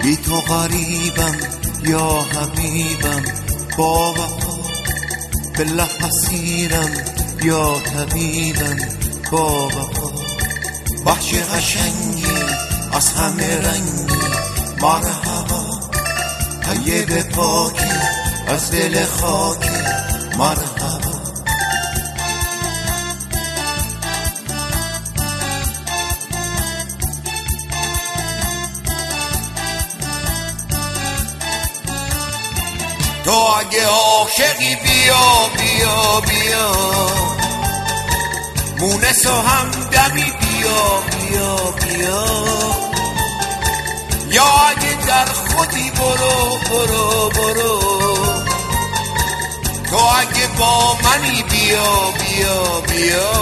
بی تو غریبم یا حبیبم، با وفا بالله اسیرم یا طبیبم، با وفا وحش قشنگی از همه رنگی، مرحبا طیب پاکی از دل خاکی، مرحبا. تو اگه عاشقی بیا بیا بیا، مونس و همدمی بیا بیا بیا، یا اگه در خودی برو برو برو، تو اگه با منی بیا بیا بیا.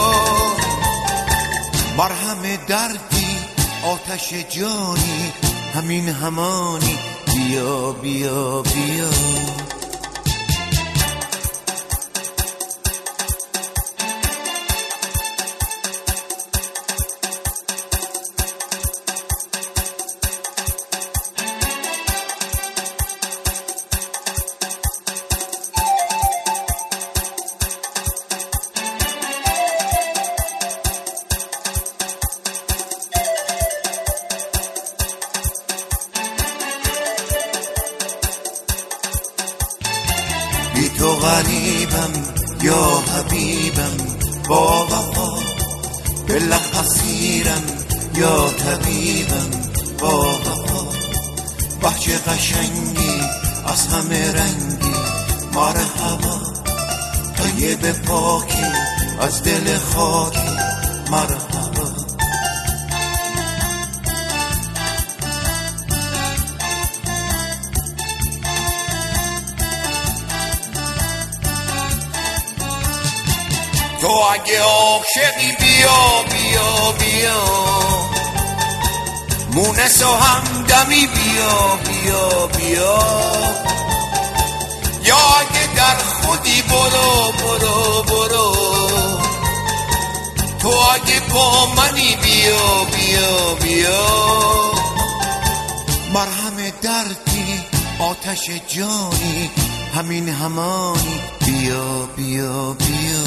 مرهم دردی آتش جانی، همین همانی بیا بیا بیا. بی تو غریبم یا حبیبم، با وفا بالله اسیرم یا طبیبم، با وفا وحش قشنگی از همه رنگی، مرحبا طیب پاکی از دل خاکی، مرحبا. تو اگه عاشقی بیا بیا بیا، مونس و همدمی بیا بیا بیا، یا اگه در خودی برو برو برو، تو اگه با منی بیا بیا بیا. مرهم دردی آتش جانی، همین همانی بیا بیا بیا.